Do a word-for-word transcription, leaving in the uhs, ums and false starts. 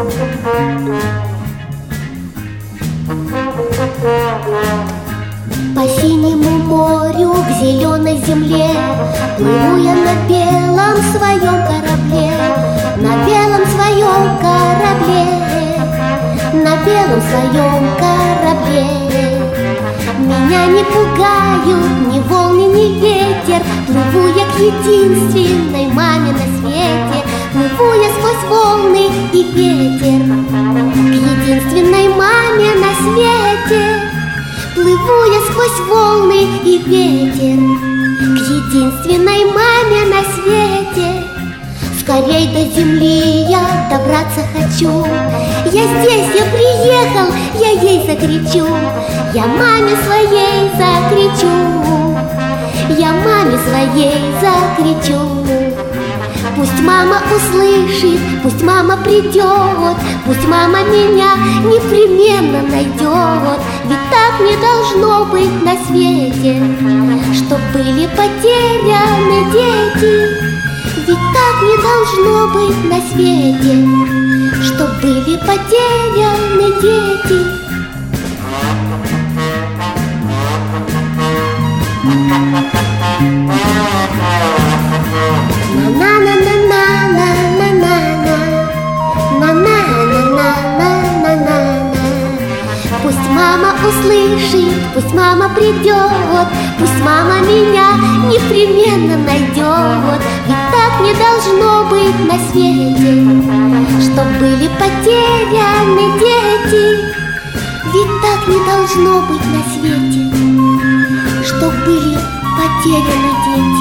По синему морю к зеленой земле плыву я на белом своем корабле, на белом своем корабле, на белом своем корабле. Меня не пугают ни волны, ни ветер, плыву я к единственной маме на свете, плыву я сквозь волны и ветер к единственной маме на свете. Плыву я сквозь волны и ветер к единственной маме на свете. Скорей до земли я добраться хочу. Я здесь, я приехал, я ей закричу. Я маме своей закричу. Я маме своей закричу. Пусть мама услышит, пусть мама придет, пусть мама меня непременно найдет. Ведь так не должно быть на свете, чтоб были потеряны дети. Ведь так не должно быть на свете, чтоб были потеряны дети. Пусть мама услышит, пусть мама придет, пусть мама меня непременно найдет. Ведь так не должно быть на свете, чтоб были потеряны дети. Ведь так не должно быть на свете, чтоб были потеряны дети.